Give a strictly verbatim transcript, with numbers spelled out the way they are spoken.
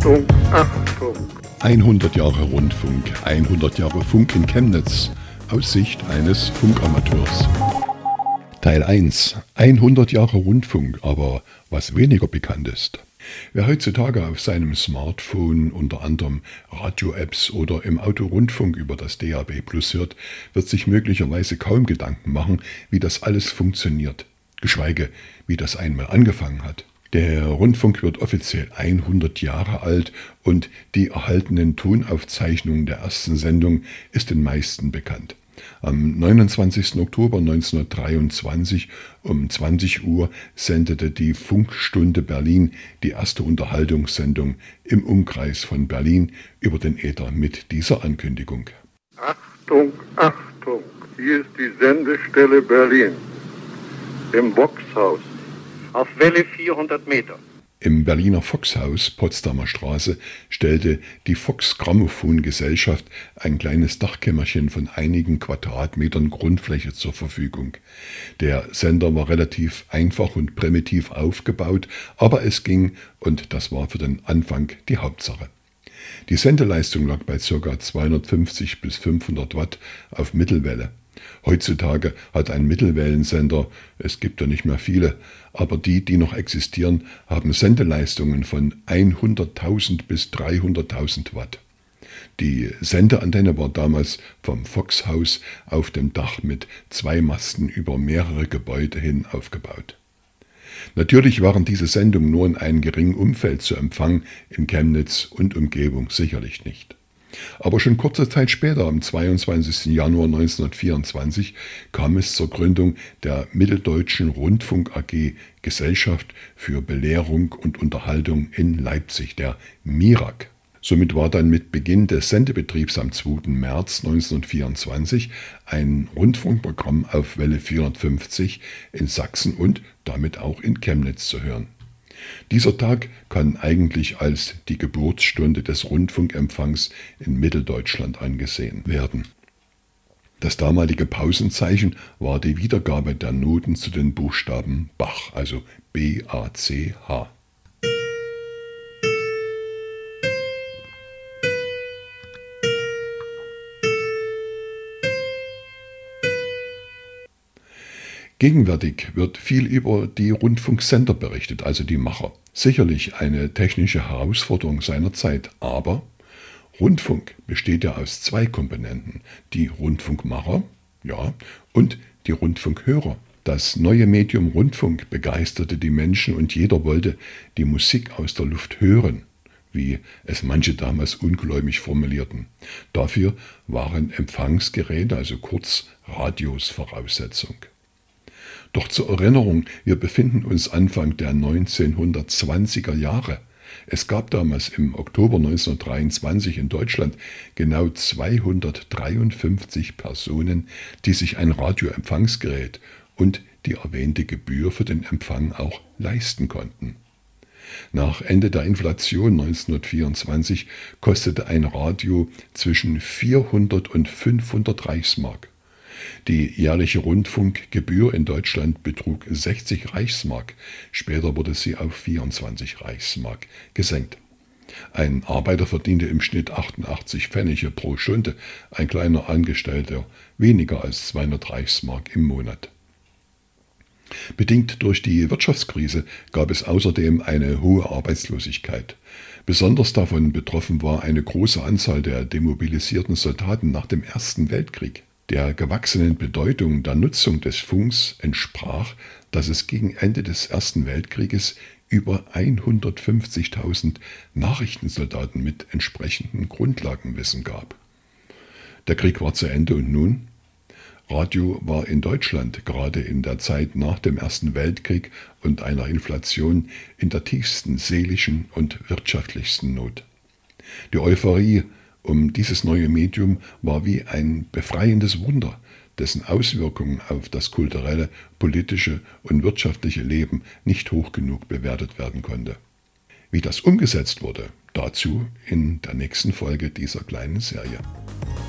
Achtung, Achtung. hundert Jahre Rundfunk, hundert Jahre Funk in Chemnitz, aus Sicht eines Funkamateurs. Teil eins. hundert Jahre Rundfunk, aber was weniger bekannt ist. Wer heutzutage auf seinem Smartphone unter anderem Radio-Apps oder im Auto Rundfunk über das D A B Plus hört, wird sich möglicherweise kaum Gedanken machen, wie das alles funktioniert, geschweige, wie das einmal angefangen hat. Der Rundfunk wird offiziell hundert Jahre alt und die erhaltenen Tonaufzeichnungen der ersten Sendung ist den meisten bekannt. Am neunundzwanzigsten Oktober neunzehnhundertdreiundzwanzig um zwanzig Uhr sendete die Funkstunde Berlin die erste Unterhaltungssendung im Umkreis von Berlin über den Äther mit dieser Ankündigung. Achtung, Achtung, hier ist die Sendestelle Berlin im Boxhaus auf Welle vierhundert Meter. Im Berliner Foxhaus, Potsdamer Straße, stellte die Fox Grammophon Gesellschaft ein kleines Dachkämmerchen von einigen Quadratmetern Grundfläche zur Verfügung. Der Sender war relativ einfach und primitiv aufgebaut, aber es ging und das war für den Anfang die Hauptsache. Die Sendeleistung lag bei ca. zweihundertfünfzig bis fünfhundert Watt auf Mittelwelle. Heutzutage hat ein Mittelwellensender, es gibt ja nicht mehr viele, aber die, die noch existieren, haben Sendeleistungen von hunderttausend bis dreihunderttausend Watt. Die Sendeantenne war damals vom Foxhaus auf dem Dach mit zwei Masten über mehrere Gebäude hin aufgebaut. Natürlich waren diese Sendungen nur in einem geringen Umfeld zu empfangen, in Chemnitz und Umgebung sicherlich nicht. Aber schon kurze Zeit später, am zweiundzwanzigsten Januar neunzehnhundertvierundzwanzig, kam es zur Gründung der Mitteldeutschen Rundfunk A G, Gesellschaft für Belehrung und Unterhaltung in Leipzig, der MIRAG. Somit war dann mit Beginn des Sendebetriebs am zweiten März neunzehnhundertvierundzwanzig ein Rundfunkprogramm auf Welle vierhundertfünfzig in Sachsen und damit auch in Chemnitz zu hören. Dieser Tag kann eigentlich als die Geburtsstunde des Rundfunkempfangs in Mitteldeutschland angesehen werden. Das damalige Pausenzeichen war die Wiedergabe der Noten zu den Buchstaben Bach, also B A C H. Gegenwärtig wird viel über die Rundfunksender berichtet, also die Macher. Sicherlich eine technische Herausforderung seiner Zeit, aber Rundfunk besteht ja aus zwei Komponenten, die Rundfunkmacher, ja, und die Rundfunkhörer. Das neue Medium Rundfunk begeisterte die Menschen und jeder wollte die Musik aus der Luft hören, wie es manche damals ungläubig formulierten. Dafür waren Empfangsgeräte, also kurz Radios, Voraussetzung. Doch zur Erinnerung, wir befinden uns Anfang der neunzehnhundertzwanziger Jahre. Es gab damals im Oktober neunzehnhundertdreiundzwanzig in Deutschland genau zweihundertdreiundfünfzig Personen, die sich ein Radioempfangsgerät und die erwähnte Gebühr für den Empfang auch leisten konnten. Nach Ende der Inflation neunzehnhundertvierundzwanzig kostete ein Radio zwischen vierhundert und fünfhundert Reichsmark. Die jährliche Rundfunkgebühr in Deutschland betrug sechzig Reichsmark, später wurde sie auf vierundzwanzig Reichsmark gesenkt. Ein Arbeiter verdiente im Schnitt achtundachtzig Pfennige pro Stunde, ein kleiner Angestellter weniger als zweihundert Reichsmark im Monat. Bedingt durch die Wirtschaftskrise gab es außerdem eine hohe Arbeitslosigkeit. Besonders davon betroffen war eine große Anzahl der demobilisierten Soldaten nach dem Ersten Weltkrieg. Der gewachsenen Bedeutung der Nutzung des Funks entsprach, dass es gegen Ende des Ersten Weltkrieges über hundertfünfzigtausend Nachrichtensoldaten mit entsprechendem Grundlagenwissen gab. Der Krieg war zu Ende und nun? Radio war in Deutschland gerade in der Zeit nach dem Ersten Weltkrieg und einer Inflation in der tiefsten seelischen und wirtschaftlichsten Not. Die Euphorie um dieses neue Medium war wie ein befreiendes Wunder, dessen Auswirkungen auf das kulturelle, politische und wirtschaftliche Leben nicht hoch genug bewertet werden konnte. Wie das umgesetzt wurde, dazu in der nächsten Folge dieser kleinen Serie.